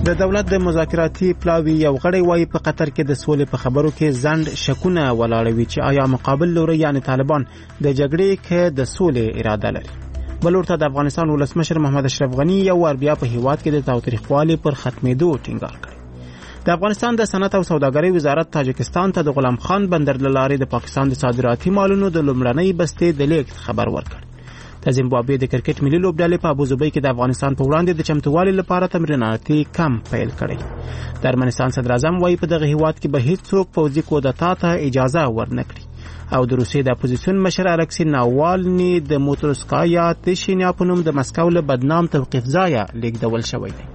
د دولت د مذاکراتي پلاوي یو غړی وایي په قطر کې د سولې په خبرو کې ځنډ شکونه ولاړوي چې آیا مقابل لوري یعنی طالبان د جګړې کې د سولې اراده لري. بل ورته د افغانستان ولسمشر محمد اشرف غني یو ور بیا په هیواد کې د تاوتریخوالي پر ختمېدو ټینګار کړی. د افغانستان د صنعت او سوداګرۍ وزارت تاجکستان ته د غلام خان بندر له لارې د پاکستان د صادراتي مالونو د لومړنۍ بستې د لیږد خبر ورکړ. د زیمبابوې د کرکټ ملي لوبډلې په ابوظبي کې د افغانستان په وړاندې د چمتووالي لپاره تمریناتي کمپ پیل کړی. د ارمنستان صدر اعظم وایي په دغه هیواد کې به هیڅوک پوځي کودتا ته اجازه ورنکړي. او د روسیې د اپوزیسیون مشر الکسی ناوالني د موتروسکایا تشینیا په نوم د مسکو له بدنام توقیف ځایه لیږدول شوی دی.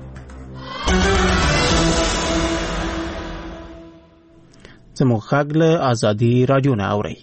زموږ غږ له ازادي راډیو نه اورئ.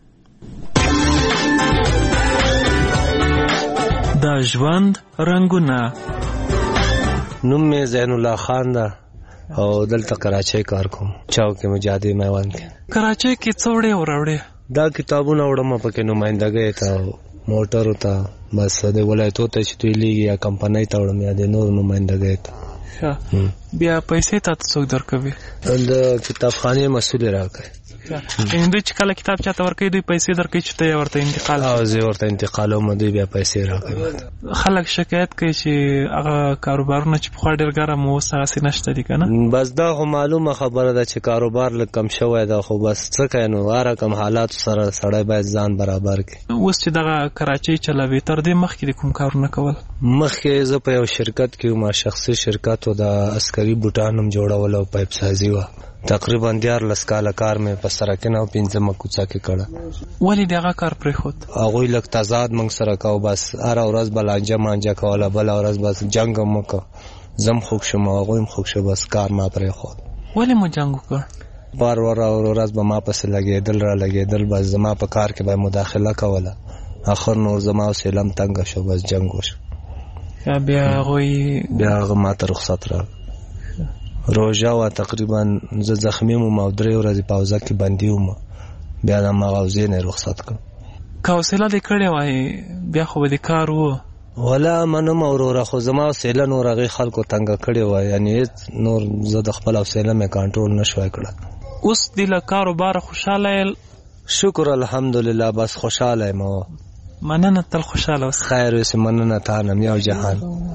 د ژوند رنګونه. نوم مې زین الله خان ده او دلته کراچۍ کار کوم. چاو کې مجادي میوند کې. کراچۍ کې څه وړې وراوړې؟ دا کتابونه وړم پکې نمائندګۍ ته موټرو ته بس د ولایتو ته چې دوی لیږي یا کمپنۍ ته وړم یا د نور نمائندګۍ ته. بیا پیسې ته څوک درکوي؟ د کتابخانې مسؤل راکوي. دوی چې کله کتاب چاته ورکوي دوی پیسې درکوي چې ته یې ورته انتقال؟ او زه ورته انتقالوم دوی بیا پیسې راکوي. خلک شکایت کوي چې هغه کاروبارونه چې پخوا ډېر ګرم و اوس هغسې نشته دي که نه؟ بس دا خو معلومه خبره ده چې کاروبار لږ کم شوی ده خو بس څه کوي نو هر رقم حالاتو سره سړی باید ځان برابر کړي. اوس چې دغه کراچۍ چلوي تر دې مخکې د کوم کارونه کول؟ مخکې زه په یو شرکت کې وم شخصي شرکت و د عسکري بوټان هم جوړول او پایپ سازي وه. تقریبا 14 کاله کار مې په سرکینه او 15 کوڅه کې کړه. ولې دغه کار پرېښود؟ هغوی لږ تضاد موږ سره کو بس هره ورځ به لانجه مانجه کوله بله ورځ بس جنګ هم وکړه. زه هم خوږ شوم او هغوی هم خوږ شو بس کار ما پرېښود. ولې مو جنګ وکړ؟ بار ورځ به ما پسې لګېدل را لګېدل بس زما په کار کې به مداخله کوله. اخر نور زما حوصله هم تنګه شو بس جنګ وشو. بیا هغه ما ته رخصت راکړ. روژه وه تقریبا زه زخمی وم او 3 ورځې په حوزه کې بندي وم. بیا د هماغه حوزې نه یې رخصت کړم. که حوصله دې کړې وای بیا خو به دې کار و. ولا منم وروره خو زما حوصله نور هغې خلکو تنګه کړې وای یعنې هېڅ نور زه د خپل حوصله مې کنټرول نه شوی کړه. اوس دې له کاروباره خوشحاله یې؟ شکر الحمدلله بس خوشحاله یم. مننه تل خوشحاله اوسه. خیر اوسې مننه تانم یو جهان.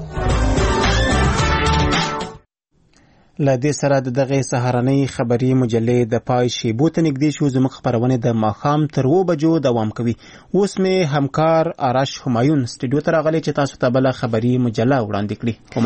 له دې سره د دغه سهارنۍ خبري مجلې د پای شیبو ته نږدې شو. زموږ خبرونه د ماښام تر 2 بجو دوام کوي. اوس مې همکار آرش همایون سټوډیو ته راغلی چې تاسو ته بله خبري مجله وړاندې کړي.